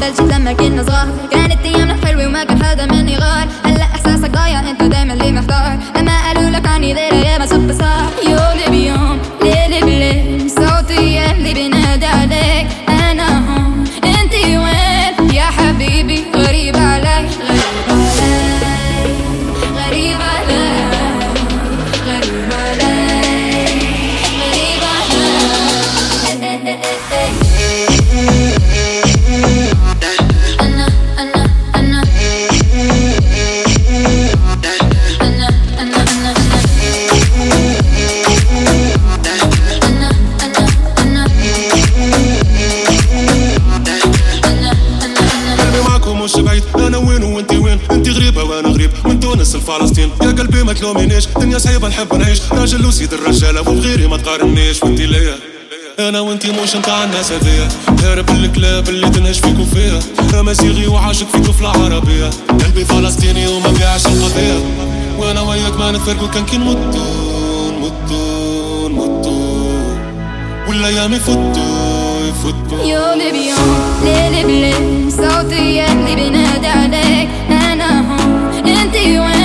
جيت لما كنا صغار، كانت ايامنا حلوة وما كان حدا مني غار. هلا احساسك ضايع انت دايما اللي محتار، لما قالوا لك عني ليلة يا ما صب صار. يومي بيوم ليلة بليل صوتي اللي بينادي عليك، انا هون انتي وين يا حبيبي؟ غريب علي غريب علي غريب علي غريب علي. مش بعيد، انا وين وانتي وين؟ انتي غريبة وانا غريب من تونس لفلسطين. يا قلبي ما تلومينيش، دنيا صعيبة نحب نعيش، راجل وسيد الرجالة وبغيري ما تقارنيش. وانتي ليا انا وانتي مش نتاع الناس هذيا، هارب الكلاب اللي تنهش فيكو فيها. امازيغي وعاشق في طفلة عربية، قلبي فلسطيني وما بيعش القضية. وانا وياك ما نتفرقوا كان كي نموتو والايام يفوتوا يومي بيوم ليلة بليل صوتي اللي بينادي عليك، انا هون انتي وين